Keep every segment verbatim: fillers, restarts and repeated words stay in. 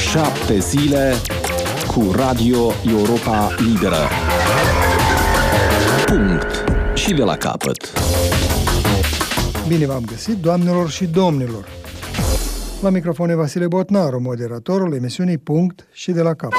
Șapte zile cu Radio Europa Liberă. Punct. Și de la capăt. Bine v-am găsit, doamnelor și domnilor. La microfon e Vasile Botnaru, moderatorul emisiunii Punct și de la capăt.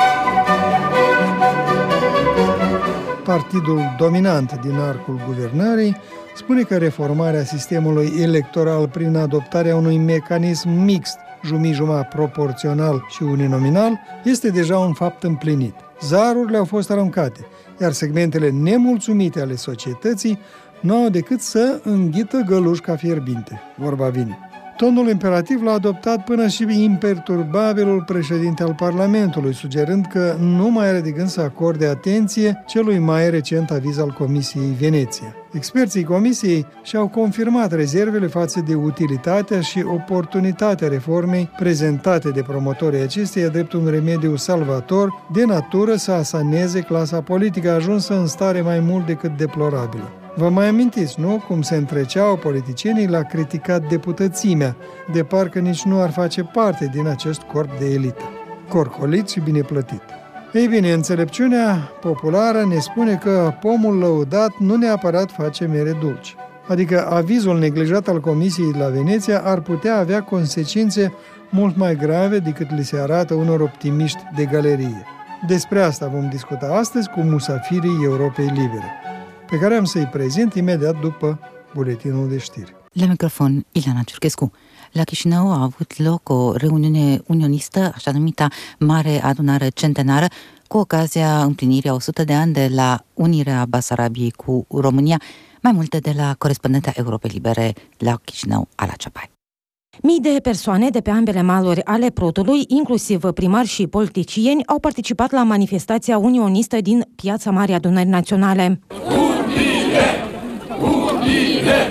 Partidul dominant din arcul guvernării spune că reformarea sistemului electoral prin adoptarea unui mecanism mixt, jumii-jumătate proporțional și uninominal, este deja un fapt împlinit. Zarurile au fost aruncate, iar segmentele nemulțumite ale societății nu au decât să înghită gălușca fierbinte. Vorba vine. Tonul imperativ l-a adoptat până și imperturbabilul președinte al Parlamentului, sugerând că nu mai are de gând să acorde atenție celui mai recent aviz al Comisiei Veneția. Experții Comisiei și-au confirmat rezervele față de utilitatea și oportunitatea reformei prezentate de promotorii acesteia drept un remediu salvator de natură să asaneze clasa politică ajunsă în stare mai mult decât deplorabilă. Vă mai amintiți, nu? Cum se întreceau politicienii la criticat deputățimea, de parcă nici nu ar face parte din acest corp de elită. Corcolit și bine plătit. Ei bine, înțelepciunea populară ne spune că pomul lăudat nu neapărat face mere dulci. Adică avizul neglijat al Comisiei la Veneția ar putea avea consecințe mult mai grave decât li se arată unor optimiști de galerie. Despre asta vom discuta astăzi cu musafirii Europei Libere, pe care am să-i prezint imediat după buletinul de știri. La microfon, Ileana Ciurchescu. La Chișinău a avut loc o reuniune unionistă, așa numita Mare Adunare Centenară, cu ocazia împlinirii a o sută de ani de la unirea Basarabiei cu România. Mai multe de la corespondenta Europei Libere la Chișinău, Ala Ceapai. Mii de persoane de pe ambele maluri ale Prutului, inclusiv primari și politicieni, au participat la manifestația unionistă din Piața Marii Adunări Naționale. Unire! Unire!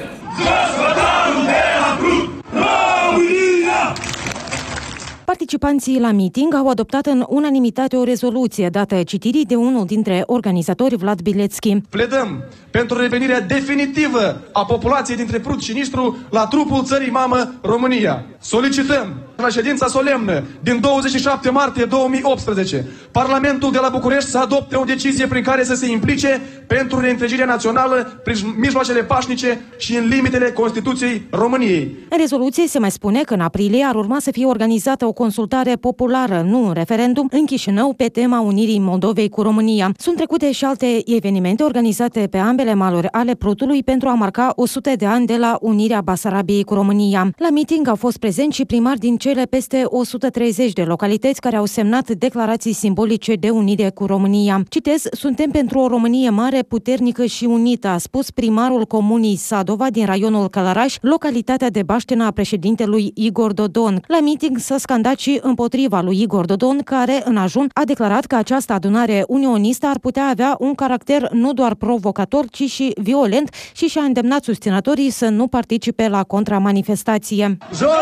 Participanții la meeting au adoptat în unanimitate o rezoluție dată citirii de unul dintre organizatori, Vlad Bilețchi. Pledăm pentru revenirea definitivă a populației dintre Prut și Nistru la trupul țării mamă România. Solicităm la ședința solemnă din douăzeci și șapte martie două mii optsprezece Parlamentul de la București să adopte o decizie prin care să se implice pentru reîntregirea națională prin mijloacele pașnice și în limitele Constituției României. În rezoluție se mai spune că în aprilie ar urma să fie organizată o consultare populară, nu un referendum, în Chișinău pe tema unirii Moldovei cu România. Sunt trecute și alte evenimente organizate pe ambele maluri ale Prutului pentru a marca o sută de ani de la unirea Basarabiei cu România. La meeting au fost prezenți și primari din cele peste o sută treizeci de localități care au semnat declarații simbolice de unire cu România. Citez, suntem pentru o Românie mare, puternică și unită, a spus primarul comunii Sadova din raionul Călăraș, localitatea de baștenă a președintelui Igor Dodon. La meeting s-a scandat și împotriva lui Igor Dodon, care în ajun a declarat că această adunare unionistă ar putea avea un caracter nu doar provocator, ci și violent și și-a îndemnat susținătorii să nu participe la contramanifestație.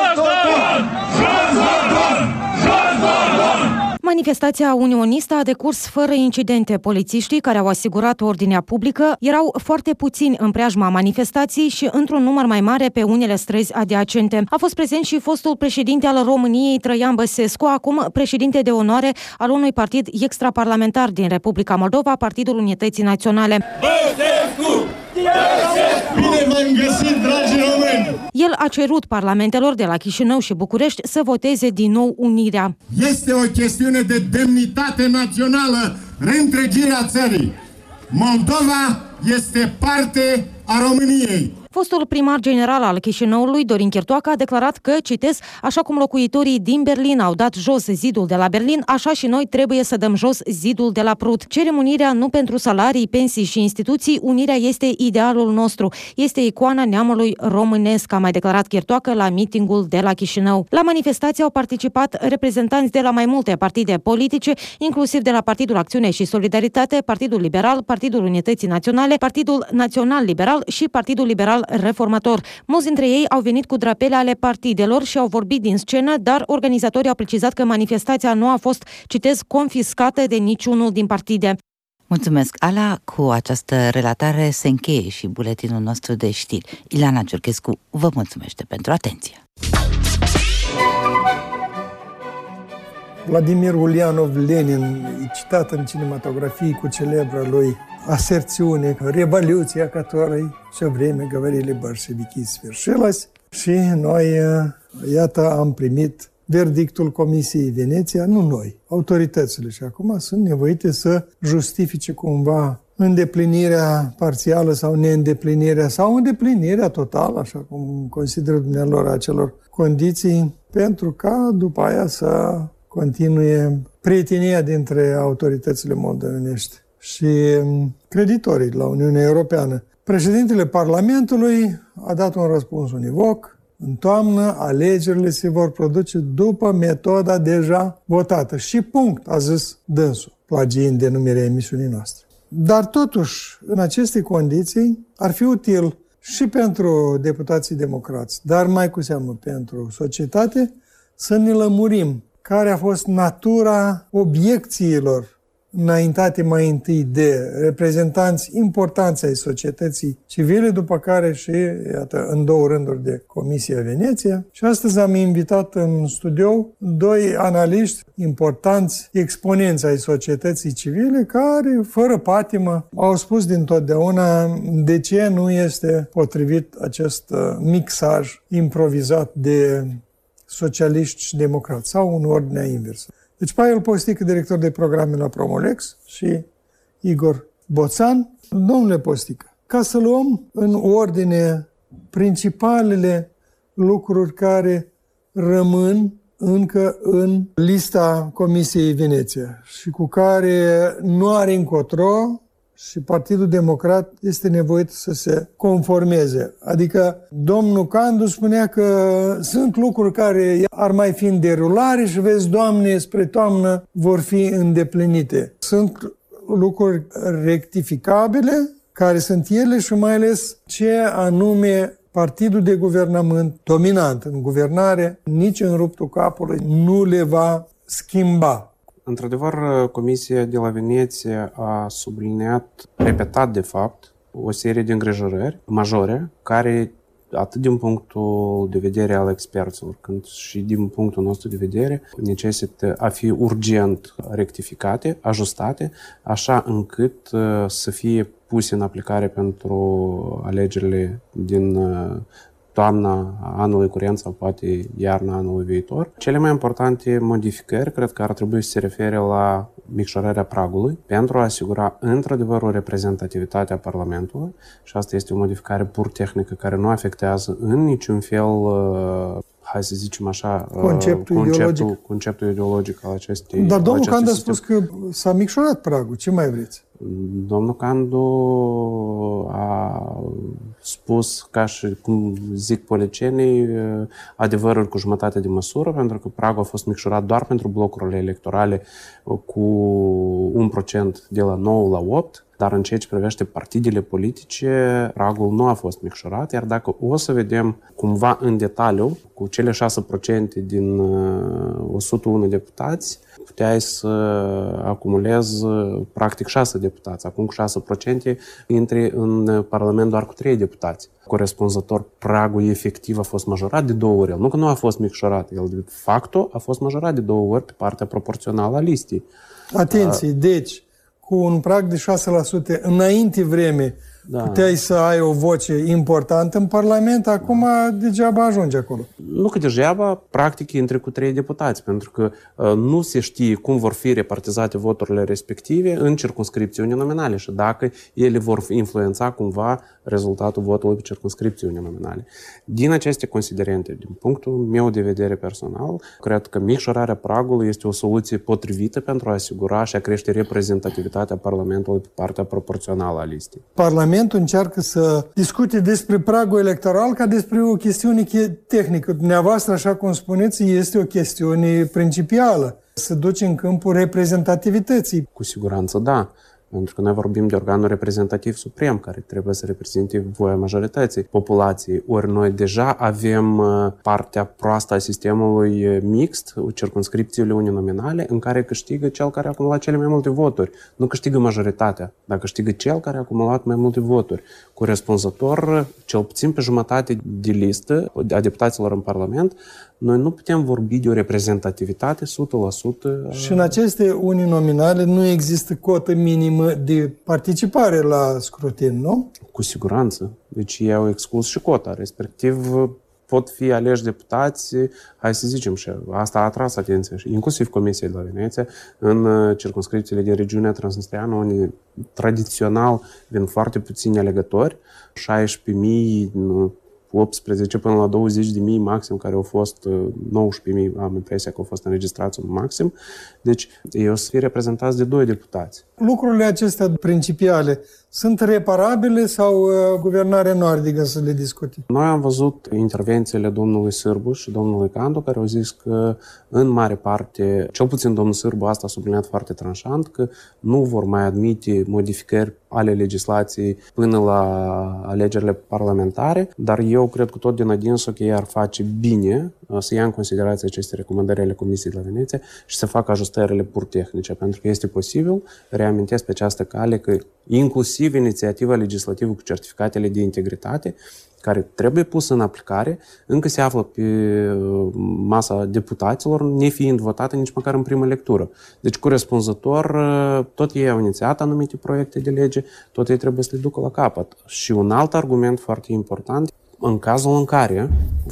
Manifestația unionistă a decurs fără incidente. Polițiștii care au asigurat ordinea publică erau foarte puțini în preajma manifestației și într-un număr mai mare pe unele străzi adiacente. A fost prezent și fostul președinte al României, Traian Băsescu, acum președinte de onoare al unui partid extraparlamentar din Republica Moldova, Partidul Unității Naționale. Băsescu! Bine v-am găsit, dragi români! El a cerut parlamentelor de la Chișinău și București să voteze din nou unirea. Este o chestiune de demnitate națională, reîntregirea țării. Moldova este parte a României. Fostul primar general al Chișinăului, Dorin Chirtoacă, a declarat că, citez, așa cum locuitorii din Berlin au dat jos zidul de la Berlin, așa și noi trebuie să dăm jos zidul de la Prut. Cerem unirea nu pentru salarii, pensii și instituții, unirea este idealul nostru, este icoana neamului românesc, a mai declarat Chirtoacă la meetingul de la Chișinău. La manifestație au participat reprezentanți de la mai multe partide politice, inclusiv de la Partidul Acțiune și Solidaritate, Partidul Liberal, Partidul Unității Naționale, Partidul Național Liberal și Partidul Liberal Reformator. Mulți dintre ei au venit cu drapele ale partidelor și au vorbit din scenă, dar organizatorii au precizat că manifestația nu a fost, citez, confiscată de niciunul din partide. Mulțumesc, Ala. Cu această relatare se încheie și buletinul nostru de știri. Ileana Ciurchescu vă mulțumește pentru atenție. Vladimir Ulyanov Lenin e citat în cinematografie cu celebra lui aserțiune, revoluția cătorei все время говорили большевики свершилась. Și noi, iată, am primit verdictul Comisiei Veneția, nu noi, autoritățile. Și acum sunt nevoite să justifice cumva îndeplinirea parțială sau neîndeplinirea sau îndeplinirea totală, așa cum consideră dumnealor acelor condiții, pentru ca după aia să continue prietenia dintre autoritățile moldovenești și creditorii la Uniunea Europeană. Președintele Parlamentului a dat un răspuns univoc. În toamnă, alegerile se vor produce după metoda deja votată. Și punct, a zis dânsul, plagiind denumirea emisiunii noastre. Dar totuși, în aceste condiții, ar fi util și pentru deputații democrați, dar mai cu seamă pentru societate, să ne lămurim care a fost natura obiecțiilor înaintate mai întâi de reprezentanți importanți ai societății civile, după care și, iată, în două rânduri de Comisia Veneția. Și astăzi am invitat în studio doi analiști importanți, exponenți ai societății civile, care, fără patimă, au spus dintotdeauna de ce nu este potrivit acest mixaj improvizat de socialiști și democrați, sau în ordinea inversă. Deci Pavel Postică, director de programe la Promolex, și Igor Boțan. Domnule Postică, ca să luăm în ordine principalele lucruri care rămân încă în lista Comisiei Veneția și cu care nu are încotro și Partidul Democrat este nevoit să se conformeze. Adică domnul Candu spunea că sunt lucruri care ar mai fi în derulare și vezi, Doamne, spre toamnă vor fi îndeplinite. Sunt lucruri rectificabile, care sunt ele și mai ales ce anume partidul de guvernământ dominant în guvernare, nici în ruptul capului, nu le va schimba. Într-adevăr, Comisia de la Veneția a subliniat, repetat de fapt, o serie de îngrijorări majore care, atât din punctul de vedere al experților, cât și din punctul nostru de vedere, necesită a fi urgent rectificate, ajustate, așa încât să fie puse în aplicare pentru alegerile din toamna anului curent sau poate iarna anului viitor. Cele mai importante modificări cred că ar trebui să se refere la micșorarea pragului pentru a asigura într-adevăr o reprezentativitate a Parlamentului și asta este o modificare pur tehnică care nu afectează în niciun fel, hai să zicem așa, conceptul, conceptul, ideologic. conceptul ideologic al acestei. Dar domnul Candu a sistem. spus că s-a micșorat pragul. Ce mai vreți? Domnul Candu a spus, ca și cum zic policienii, adevărul cu jumătate de măsură, pentru că pragul a fost micșorat doar pentru blocurile electorale cu un procent de la nouă la opt, dar în ceea ce privește partidele politice, pragul nu a fost micșorat, iar dacă o să vedem cumva în detaliu, cu cele șase la sută din o sută unu deputați, puteai să acumulezi practic șase deputați. Acum cu șase la sută intri în Parlament doar cu trei deputați. Corespunzător, pragul efectiv a fost majorat de două ori. Nu că nu a fost micșorat, el de facto a fost majorat de două ori pe partea proporțională a listei. Atenție, deci, cu un prag de șase la sută înainte vreme, da, puteai să ai o voce importantă în Parlament, acum da, degeaba ajungi acolo. Nu că degeaba, practic intri cu trei deputați, pentru că uh, nu se știe cum vor fi repartizate voturile respective în circumscripții uninominale și dacă ele vor influența cumva rezultatul votului pe circumscripții uninominale. Din aceste considerente, din punctul meu de vedere personal, cred că micșorarea pragului este o soluție potrivită pentru a asigura și a crește reprezentativitatea Parlamentului pe partea proporțională a listei. Parlamentul încearcă să discute despre pragul electoral ca despre o chestiune tehnică. Dumneavoastră, așa cum spuneți, este o chestiune principială. Se duce în câmpul reprezentativității. Cu siguranță, da. Pentru că noi vorbim de organul reprezentativ suprem, care trebuie să reprezinte voia majorității populației. Ori noi deja avem partea proastă a sistemului mixt, circumscripțiile uninominale, în care câștigă cel care a acumulat cele mai multe voturi. Nu câștigă majoritatea, dar câștigă cel care a acumulat mai multe voturi. Corespunzător, cel puțin pe jumătate de listă a deputaților în Parlament, noi nu putem vorbi de o reprezentativitate o sută la sută. Și în aceste uninominale nu există cotă minimă de participare la scrutin, nu? Cu siguranță. Deci ei au exclus și cota, respectiv pot fi aleși deputați, hai să zicem, și asta a atras atenția, inclusiv Comisia de la Veneția, în circumscripțiile din regiunea Transnistreană, unde tradițional vin foarte puțini alegători, șaisprezece mii, optsprezece până la douăzeci de mii maxim, care au fost, nouăsprezece mii, am impresia că au fost înregistrați în maxim. Deci ei o să fie reprezentați de doi deputați. Lucrurile acestea principiale sunt reparabile sau uh, guvernarea nu are de gând să le discute? Noi am văzut intervențiile domnului Sârbu și domnului Candu, care au zis că în mare parte, cel puțin domnul Sârbu asta a subliniat foarte tranșant, că nu vor mai admite modificări ale legislației până la alegerile parlamentare, dar eu cred că tot din adinsul că ei ar face bine să ia în considerație aceste recomandări ale Comisiei de la Veneția și să facă ajustările pur tehnice, pentru că este posibil, reamintesc pe această cale, că inclusiv inițiativa legislativă cu certificatele de integritate, care trebuie pusă în aplicare, încă se află pe masa deputaților, nefiind votată nici măcar în primă lectură. Deci, corespunzător, tot ei au inițiat anumite proiecte de lege, tot ei trebuie să le ducă la capăt. Și un alt argument foarte important, în cazul în care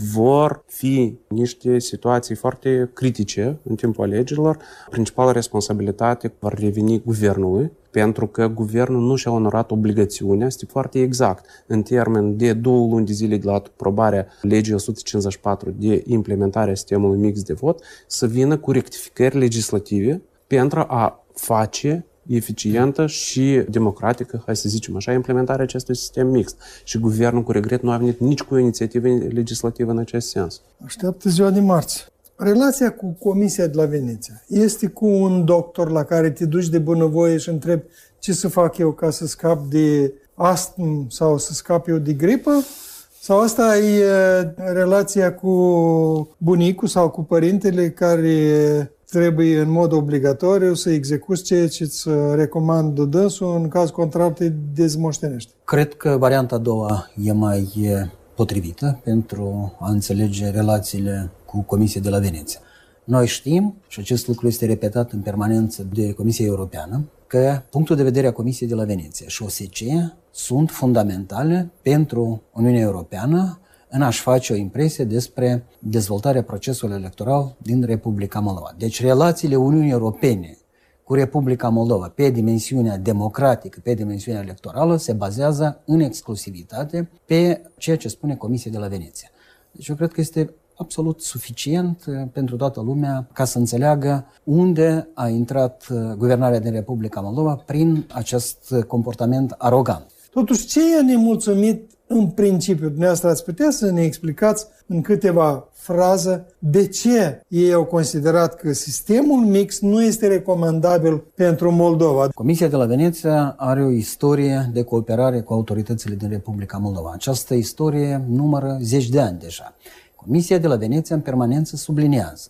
vor fi niște situații foarte critice în timpul alegerilor, principala responsabilitate va reveni guvernului, pentru că guvernul nu și-a onorat obligațiunea, este foarte exact, în termen de două luni de zile de la aprobarea legii o sută cincizeci și patru de implementarea sistemului mix de vot, să vină cu rectificări legislative pentru a face eficientă și democratică, hai să zicem așa, implementarea acestui sistem mixt. Și guvernul, cu regret, nu a venit nici cu o inițiativă legislativă în acest sens. Așteaptă ziua de marți. Relația cu Comisia de la Veneția este cu un doctor la care te duci de bunăvoie și întrebi ce să fac eu ca să scap de astm sau să scap eu de gripă? Sau asta e relația cu bunicul sau cu părintele care trebuie în mod obligatoriu să execuți ceea ce îți recomandă dânsul, în caz contrar te dezmoștenești? Cred că varianta a doua e mai potrivită pentru a înțelege relațiile cu Comisia de la Veneția. Noi știm, și acest lucru este repetat în permanență de Comisia Europeană, că punctul de vedere a Comisiei de la Veneția și O S C E sunt fundamentale pentru Uniunea Europeană în a-și face o impresie despre dezvoltarea procesului electoral din Republica Moldova. Deci relațiile Uniunii Europene cu Republica Moldova pe dimensiunea democratică, pe dimensiunea electorală, se bazează în exclusivitate pe ceea ce spune Comisia de la Veneția. Deci eu cred că este absolut suficient pentru toată lumea ca să înțeleagă unde a intrat guvernarea din Republica Moldova prin acest comportament arogant. Totuși, ce e nemulțumit în principiu? Dumneavoastră ați putea să ne explicați în câteva fraze de ce ei au considerat că sistemul mix nu este recomandabil pentru Moldova? Comisia de la Veneția are o istorie de cooperare cu autoritățile din Republica Moldova. Această istorie numără zeci de ani deja. Comisia de la Veneția în permanență subliniază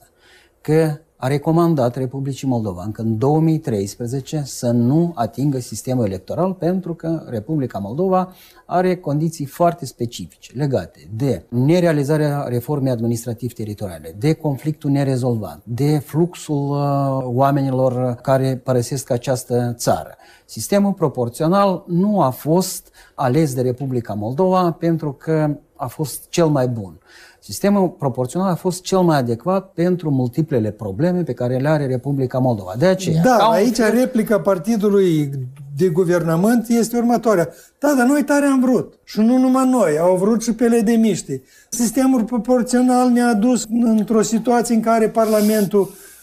că a recomandat Republicii Moldova încă în două mii treisprezece să nu atingă sistemul electoral pentru că Republica Moldova are condiții foarte specifice legate de nerealizarea reformei administrativ-teritoriale, de conflictul nerezolvat, de fluxul uh, oamenilor care părăsesc această țară. Sistemul proporțional nu a fost ales de Republica Moldova pentru că a fost cel mai bun. Sistemul proporțional a fost cel mai adecvat pentru multiplele probleme pe care le are Republica Moldova. De aceea, da, aici un... replica partidului de guvernământ este următoarea. Da, dar noi tare am vrut. Și nu numai noi, au vrut și pe de miști. Sistemul proporțional ne-a dus într-o situație în care Parlamentul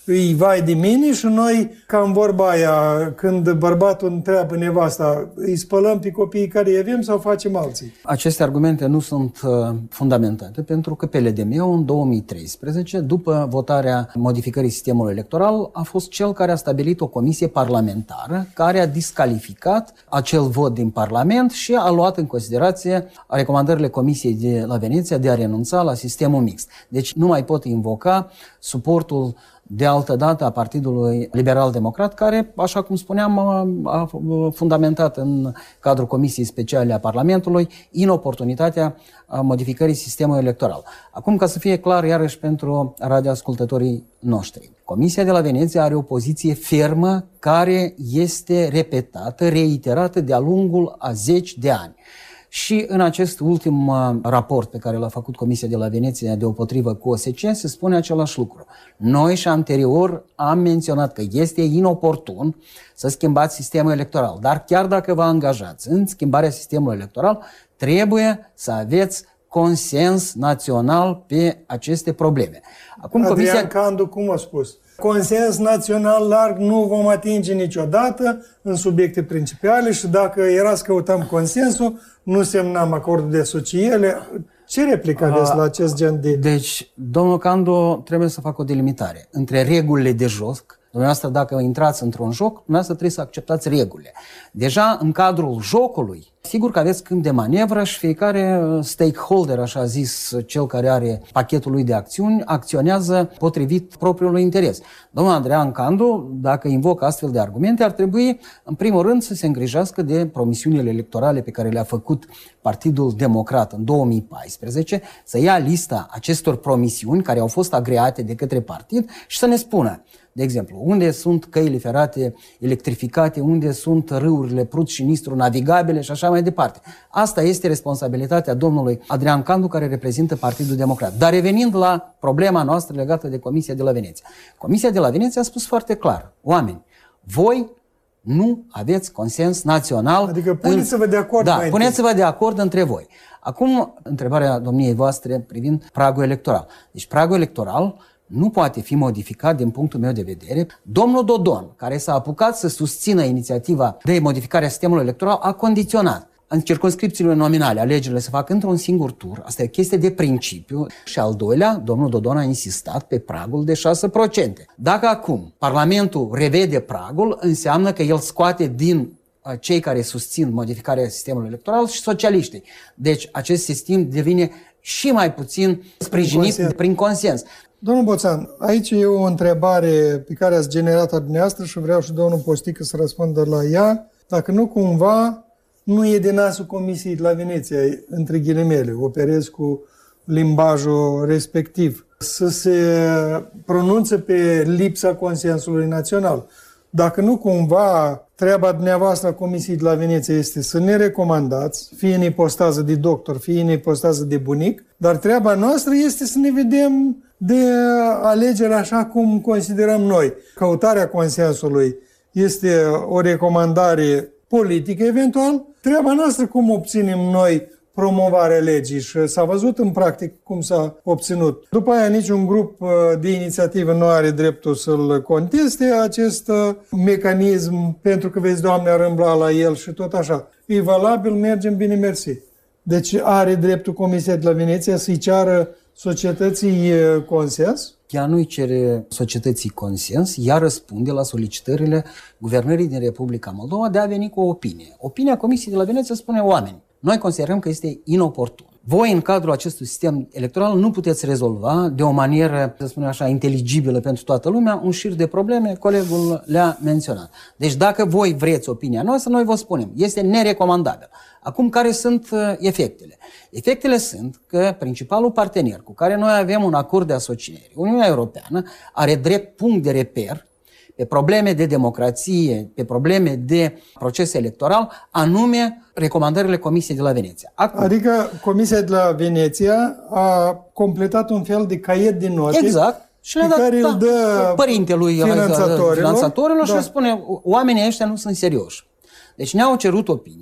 îi vai de mine și noi, ca în vorba aia, când bărbatul întreabă nevasta, îi spălăm pe copiii care îi avem sau facem alții? Aceste argumente nu sunt uh, fundamentate, pentru că P L D M în două mii treisprezece, după votarea modificării sistemului electoral, a fost cel care a stabilit o comisie parlamentară care a discalificat acel vot din Parlament și a luat în considerație recomandările Comisiei de la Veneția de a renunța la sistemul mixt. Deci nu mai pot invoca suportul de altă dată a Partidului Liberal-Democrat, care, așa cum spuneam, a, a fundamentat în cadrul Comisiei Speciale a Parlamentului inoportunitatea modificării sistemului electoral. Acum, ca să fie clar, iarăși pentru radioascultătorii noștri, Comisia de la Veneția are o poziție fermă care este repetată, reiterată de-a lungul a zeci de ani. Și în acest ultim raport pe care l-a făcut Comisia de la Veneția deopotrivă cu O S C se spune același lucru. Noi și anterior am menționat că este inoportun să schimbați sistemul electoral, dar chiar dacă vă angajați în schimbarea sistemului electoral, trebuie să aveți consens național pe aceste probleme. Acum, Adrian Comisia... Candu, cum a spus? Consens național larg nu vom atinge niciodată în subiecte principale și dacă era să căutăm consensul, nu semnam acordul de asociere. Ce replică aveți la acest gen de... Deci, domnul Candu trebuie să facă o delimitare între regulile de joc. Dumneavoastră, dacă intrați într-un joc, dumneavoastră trebuie să acceptați regulile. Deja în cadrul jocului, sigur că aveți câmp de manevră și fiecare stakeholder, așa zis, cel care are pachetul lui de acțiuni, acționează potrivit propriului interes. Domnul Adrian Candu, dacă invocă astfel de argumente, ar trebui, în primul rând, să se îngrijească de promisiunile electorale pe care le-a făcut Partidul Democrat în două mii paisprezece, să ia lista acestor promisiuni care au fost agreate de către partid și să ne spună, de exemplu, unde sunt căile ferate electrificate, unde sunt râurile Prut și Nistru navigabile și așa mai departe. Asta este responsabilitatea domnului Adrian Candu, care reprezintă Partidul Democrat. Dar revenind la problema noastră legată de Comisia de la Veneția. Comisia de la Veneția a spus foarte clar, oameni, voi nu aveți consens național. Adică puneți-vă de acord. Da, puneți-vă de acord între voi. Acum, întrebarea domniei voastre privind pragul electoral. Deci pragul electoral nu poate fi modificat din punctul meu de vedere. Domnul Dodon, care s-a apucat să susțină inițiativa de modificare a sistemului electoral, a condiționat în circumscripțiile nominale alegerile se fac într-un singur tur. Asta e chestie de principiu. Și al doilea, domnul Dodon a insistat pe pragul de șase la sută. Dacă acum Parlamentul revede pragul, înseamnă că el scoate din cei care susțin modificarea sistemului electoral și socialiștii. Deci acest sistem devine și mai puțin sprijinit prin consens. Prin consens. Domnul Boțan, aici e o întrebare pe care ați generat-o dumneavoastră și vreau și domnul Postică să răspundă la ea. Dacă nu cumva nu e de nasul Comisiei de la Veneția, între ghilimele, operez cu limbajul respectiv, să se pronunțe pe lipsa consensului național. Dacă nu cumva treaba dumneavoastră a Comisiei de la Veneția este să ne recomandați, fie în ipostază de doctor, fie în ipostază de bunic, dar treaba noastră este să ne vedem de alegere așa cum considerăm noi. Căutarea consensului este o recomandare politică eventual. Treaba noastră cum obținem noi promovarea legii și s-a văzut în practic cum s-a obținut. După aia niciun grup de inițiativă nu are dreptul să-l conteste acest mecanism pentru că vezi, Doamne, ar îmbla la el și tot așa. E valabil, mergem bine, mersi. Deci are dreptul Comisia de la Veneția să-i ceară societății consens? Ea nu-i cere societății consens, ea răspunde la solicitările Guvernării din Republica Moldova de a veni cu o opinie. Opinia Comisiei de la Veneția spune, oameni, noi considerăm că este inoportun. Voi, în cadrul acestui sistem electoral, nu puteți rezolva de o manieră, să spunem așa, inteligibilă pentru toată lumea, un șir de probleme, colegul le-a menționat. Deci dacă voi vreți opinia noastră, noi vă spunem, este nerecomandabil. Acum, care sunt efectele? Efectele sunt că principalul partener cu care noi avem un acord de asociere, Uniunea Europeană, are drept punct de reper pe probleme de democrație, pe probleme de proces electoral, anume recomandările Comisiei de la Veneția. Acum, adică Comisia de la Veneția a completat un fel de caiet de note. Exact. Și le-a dat, care da, îl dă părintelui finanțatorilor, finanțatorilor da. Și le spune, oamenii ăștia nu sunt serioși. Deci ne-au cerut opinia,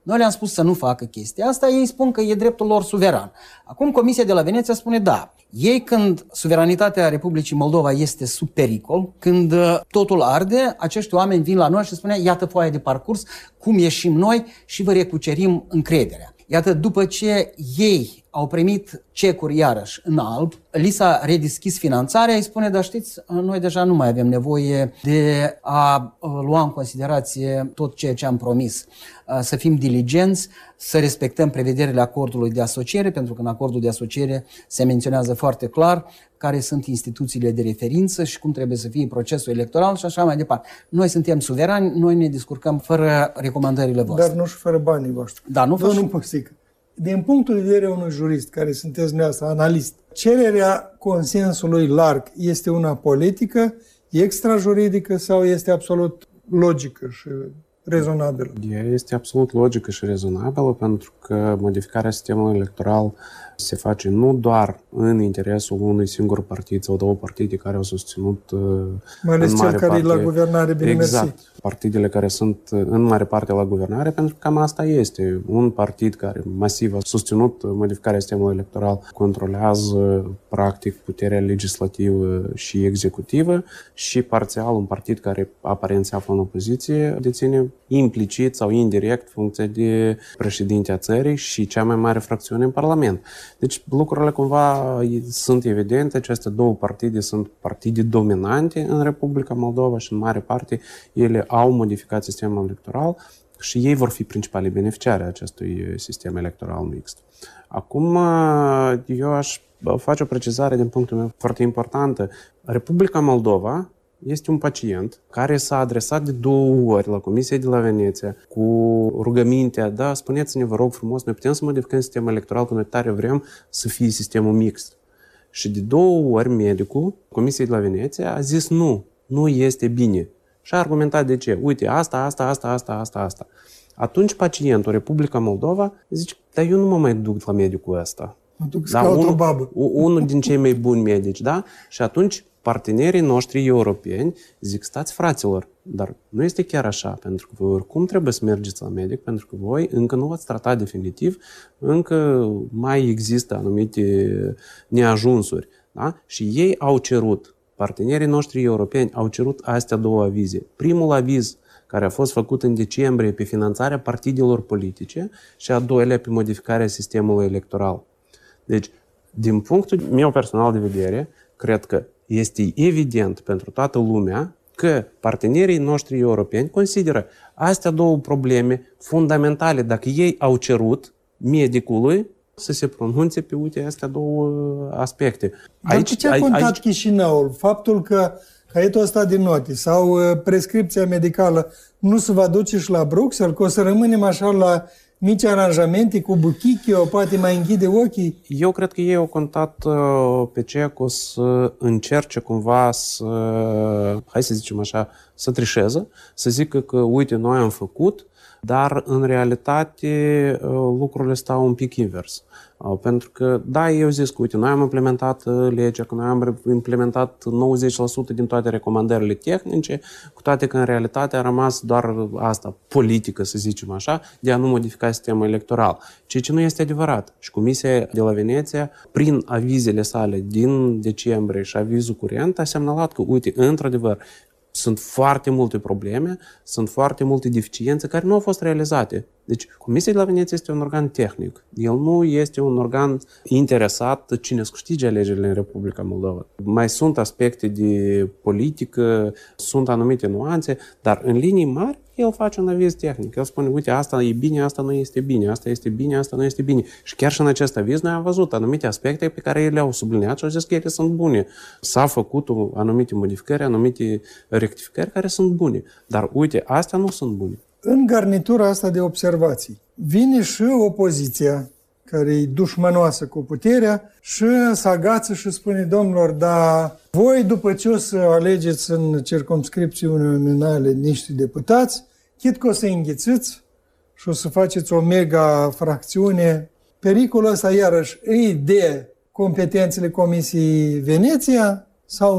Noi le-am spus să nu facă chestia asta, ei spun că e dreptul lor suveran. Acum Comisia de la Veneția spune da. Ei, când suveranitatea Republicii Moldova este sub pericol, când totul arde, acești oameni vin la noi și spune iată foaia de parcurs, cum ieșim noi și vă recucerim încrederea. Iată, după ce ei au primit cecuri iarăși în alb, li s-a redeschis finanțarea, îi spune, dar știți, noi deja nu mai avem nevoie de a lua în considerație tot ceea ce am promis. Să fim diligenți, să respectăm prevederile acordului de asociere, pentru că în acordul de asociere se menționează foarte clar care sunt instituțiile de referință și cum trebuie să fie procesul electoral și așa mai departe. Noi suntem suverani, noi ne descurcăm fără recomandările voastre. Dar nu și fără banii voștri. Da, nu Domnul Păsică, din punctul de vedere unui jurist, care sunteți dumneavoastră analist, cererea consensului larg este una politică, extrajuridică sau este absolut logică și rezonabilă? Ea este absolut logică și rezonabilă pentru că modificarea sistemului electoral se face nu doar în interesul unui singur partid sau două partide care au susținut mai ales în cel mare care parte, e la guvernare, bine exact, mersi. Partidele care sunt în mare parte la guvernare, pentru că cam asta este. Un partid care masiv a susținut modificarea sistemului electoral controlează practic puterea legislativă și executivă și parțial un partid care aparent se află în opoziție deține implicit sau indirect funcția de președinte a țării și cea mai mare fracțiune în Parlament. Deci lucrurile cumva sunt evidente, aceste două partide sunt partide dominante în Republica Moldova și în mare parte ele au modificat sistemul electoral și ei vor fi principalii beneficiari acestui sistem electoral mixt. Acum eu aș face o precizare din punctul meu foarte importantă. Republica Moldova este un pacient care s-a adresat de două ori la Comisia de la Veneția cu rugămintea, da, spuneți-ne, vă rog frumos, noi putem să modificăm sistemul electoral, că noi tare vrem să fie sistemul mixt. Și de două ori medicul Comisiei de la Veneția a zis nu, nu este bine. Și a argumentat de ce. Uite, asta, asta, asta, asta, asta, asta. Atunci pacientul, Republica Moldova, zice, dar eu nu mă mai duc la medicul ăsta. Mă duc să da, caut unul, o babă. Unul din cei mai buni medici, da? Și atunci partenerii noștri europeni zic, stați fraților, dar nu este chiar așa, pentru că voi oricum trebuie să mergeți la medic, pentru că voi încă nu v-ați tratat definitiv, încă mai există anumite neajunsuri. Da? Și ei au cerut, partenerii noștri europeni au cerut astea două avize. Primul aviz care a fost făcut în decembrie pe finanțarea partidelor politice și a doilea pe modificarea sistemului electoral. Deci, din punctul meu personal de vedere, cred că este evident pentru toată lumea că partenerii noștri europeni consideră astea două probleme fundamentale dacă ei au cerut medicului să se pronunțe pe, uite, astea două aspecte. Dar aici, ce a contat aici... Chișinăul? Faptul că caietul ăsta din note sau prescripția medicală nu se va duce și la Bruxelles, că o să rămânem așa la mici aranjamente cu buchichio, poate mai închide ochii? Eu cred că ei au contat uh, pe ceea că o să încerce cumva să, hai să zicem așa, să trișeze, să zică că, uite, noi am făcut, dar în realitate uh, lucrurile stau un pic invers. Uh, pentru că, da, eu zic că, uite, noi am implementat uh, legea, că noi am implementat nouăzeci la sută din toate recomandările tehnice, cu toate că în realitate a rămas doar asta, politică, să zicem așa, de a nu modifica sistemul electoral. Ceea ce nu este adevărat. Și Comisia de la Veneția, prin avizele sale din decembrie și avizul curent, a semnalat că, uite, într-adevăr, sunt foarte multe probleme, sunt foarte multe deficiențe care nu au fost realizate. Deci, Comisia de la Veneția este un organ tehnic. El nu este un organ interesat cine să câștige alegerile în Republica Moldova. Mai sunt aspecte de politică, sunt anumite nuanțe, dar în linii mari el face un aviz tehnic. El spune, uite, asta e bine, asta nu este bine, asta este bine, asta nu este bine. Și chiar și în acest aviz noi am văzut anumite aspecte pe care ele le-au subliniat și au zis că ele sunt bune. S-a făcut anumite modificări, anumite rectificări care sunt bune. Dar uite, astea nu sunt bune. În garnitura asta de observații vine și opoziția, care e dușmănoasă cu puterea, și se agață și spune, domnilor, dar voi, după ce o să alegeți în circumscripții uninominale niște deputați, chit că o să înghițiți și o să faceți o mega fracțiune, pericolul ăsta iarăși e de competențele Comisiei Veneția sau nu?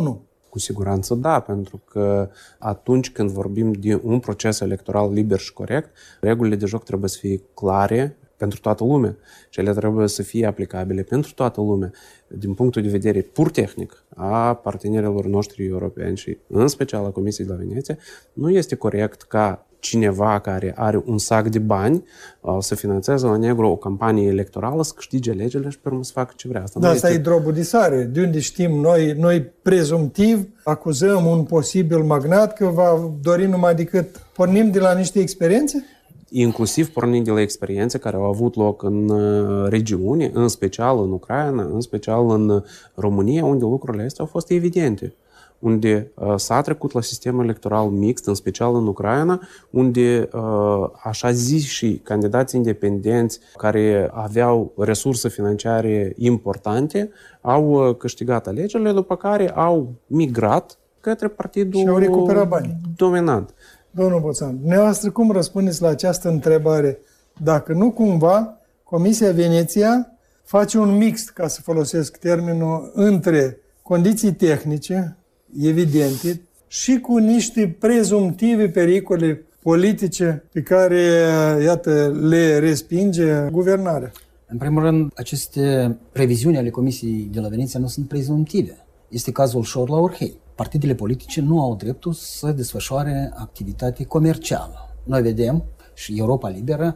Cu siguranță da, pentru că atunci când vorbim de un proces electoral liber și corect, regulile de joc trebuie să fie clare pentru toată lumea și ele trebuie să fie aplicabile pentru toată lumea. Din punctul de vedere pur tehnic a partenerilor noștri europeni și în special a Comisiei de la Veneția, nu este corect ca cineva care are un sac de bani să finanțeze la negru o campanie electorală, să câștige legile și pe urmă să facă ce vrea. Asta, da, nu asta este... e drobul de sare. De unde știm noi, noi prezumtiv acuzăm un posibil magnat că va dori numai decât pornim de la niște experiențe? Inclusiv pornind de la experiențe care au avut loc în regiuni, în special în Ucraina, în special în România, unde lucrurile astea au fost evidente. Unde uh, s-a trecut la sistem electoral mixt, în special în Ucraina, unde uh, așa zis și candidați independenți care aveau resurse financiare importante au uh, câștigat alegerile, după care au migrat către partidul și au recuperat banii. Dominant. Domnul Boțan, dumneavoastră cum răspundeți la această întrebare? Dacă nu cumva Comisia Veneția face un mixt, ca să folosesc termenul, între condiții tehnice evidente și cu niște prezumtive pericole politice pe care, iată, le respinge guvernarea. În primul rând, aceste previziuni ale Comisiei de la Veneția nu sunt prezumtive. Este cazul Șor la Orhei. Partidele politice nu au dreptul să desfășoare activitate comercială. Noi vedem, și Europa Liberă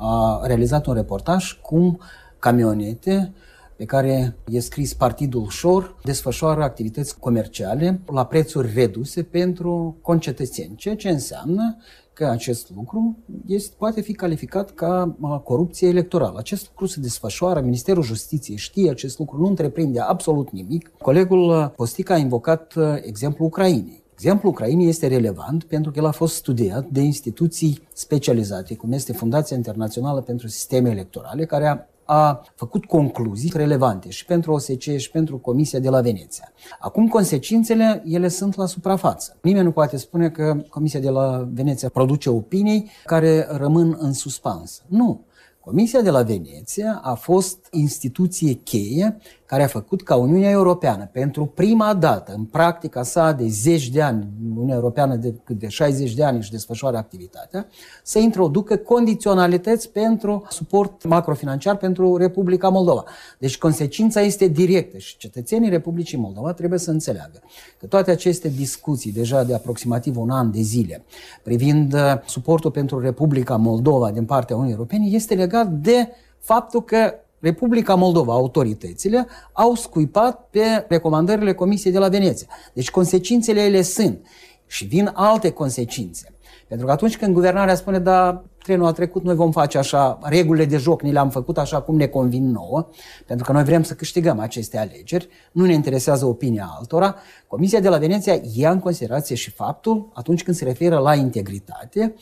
a realizat un reportaj cum camionete pe care e scris Partidul Șor desfășoară activități comerciale la prețuri reduse pentru concetățeni, ceea ce înseamnă că acest lucru este, poate fi calificat ca corupție electorală. Acest lucru se desfășoară, Ministerul Justiției știe acest lucru, nu întreprinde absolut nimic. Colegul Postic a invocat exemplul Ucrainei. Exemplul Ucrainei este relevant pentru că el a fost studiat de instituții specializate, cum este Fundația Internațională pentru Sisteme Electorale, care a a făcut concluzii relevante și pentru O S C E și pentru Comisia de la Veneția. Acum, consecințele, ele sunt la suprafață. Nimeni nu poate spune că Comisia de la Veneția produce opinii care rămân în suspans. Nu. Comisia de la Veneția a fost instituție cheie care a făcut ca Uniunea Europeană, pentru prima dată, în practica sa de zeci de ani, Uniunea Europeană de, de șaizeci de ani își desfășoară activitatea, să introducă condiționalități pentru suport macrofinanciar pentru Republica Moldova. Deci consecința este directă și cetățenii Republicii Moldova trebuie să înțeleagă că toate aceste discuții, deja de aproximativ un an de zile, privind suportul pentru Republica Moldova din partea Uniunii Europene, este legat de faptul că Republica Moldova, autoritățile, au scuipat pe recomandările Comisiei de la Veneția. Deci consecințele ele sunt și vin alte consecințe. Pentru că atunci când guvernarea spune, da, trenul a trecut, noi vom face așa, regulile de joc ni le-am făcut așa cum ne convin nouă, pentru că noi vrem să câștigăm aceste alegeri, nu ne interesează opinia altora, Comisia de la Veneția ia în considerație și faptul, atunci când se referă la integritate,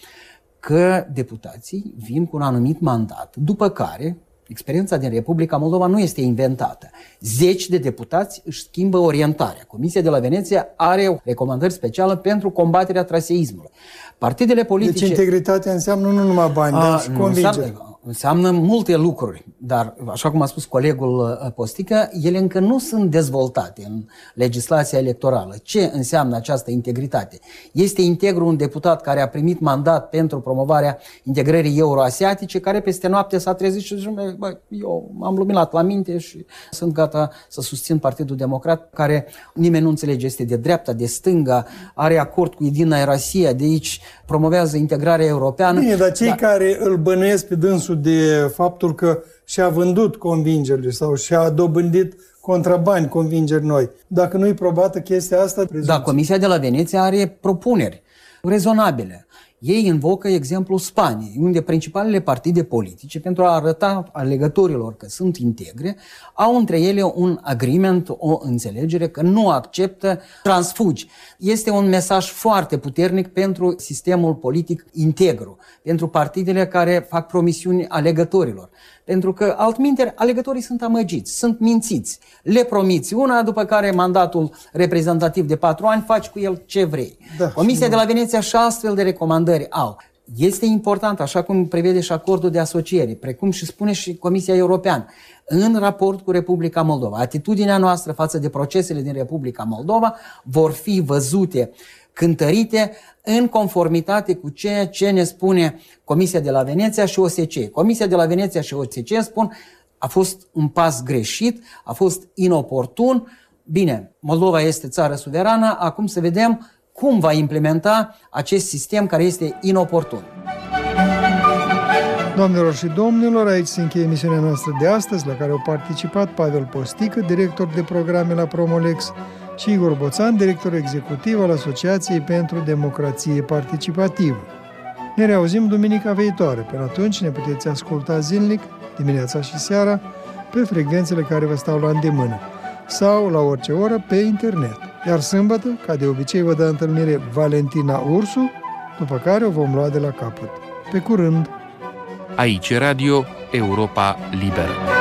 că deputații vin cu un anumit mandat, după care experiența din Republica Moldova nu este inventată. Zeci de deputați își schimbă orientarea. Comisia de la Veneția are o recomandări specială pentru combaterea traseismului. Partidele politice... Deci integritatea înseamnă nu numai bani, a, dar și convingere. Înseamnă, înseamnă multe lucruri, dar, așa cum a spus colegul Postică, ele încă nu sunt dezvoltate în legislația electorală. Ce înseamnă această integritate? Este integru un deputat care a primit mandat pentru promovarea integrării euroasiatice, care peste noapte s-a trezit și zice, bă, eu m-am luminat la minte și sunt gata să susțin Partidul Democrat, care nimeni nu înțelege, este de dreapta, de stânga, are acord cu Edina Erasia, de aici promovează integrarea europeană. Bine, dar cei dar... care îl bănuiesc pe dânsul de faptul că și-a vândut convingerile sau și-a dobândit contrabani convingeri noi, dacă nu-i probată chestia asta... Prezumție. Da, Comisia de la Veneția are propuneri rezonabile. Ei invocă exemplul Spaniei, unde principalele partide politice, pentru a arăta alegătorilor că sunt integre, au între ele un agreement, o înțelegere că nu acceptă transfugi. Este un mesaj foarte puternic pentru sistemul politic integru, pentru partidele care fac promisiuni alegătorilor. Pentru că, altminteri, alegătorii sunt amăgiți, sunt mințiți. Le promiți una, după care mandatul reprezentativ de patru ani faci cu el ce vrei. Da, Comisia de la Veneția și astfel de recomandări au. Este important, așa cum prevede și acordul de asociere, precum și spune și Comisia Europeană, în raport cu Republica Moldova, atitudinea noastră față de procesele din Republica Moldova vor fi văzute, cântărite în conformitate cu ceea ce ne spune Comisia de la Veneția și O S C E. Comisia de la Veneția și O S C E spun a fost un pas greșit, a fost inoportun. Bine, Moldova este țară suverană, acum să vedem cum va implementa acest sistem care este inoportun. Doamnelor și domnilor, aici se încheie emisiunea noastră de astăzi, la care au participat Pavel Postică, director de programe la Promolex, și Igor Boțan, director executiv al Asociației pentru Democrație Participativă. Ne reauzim duminica viitoare. Până atunci ne puteți asculta zilnic, dimineața și seara, pe frecvențele care vă stau la îndemână sau la orice oră pe internet. Iar sâmbătă, ca de obicei, vă dă întâlnire Valentina Ursu, după care o vom lua de la capăt. Pe curând! Aici Radio Europa Liberă.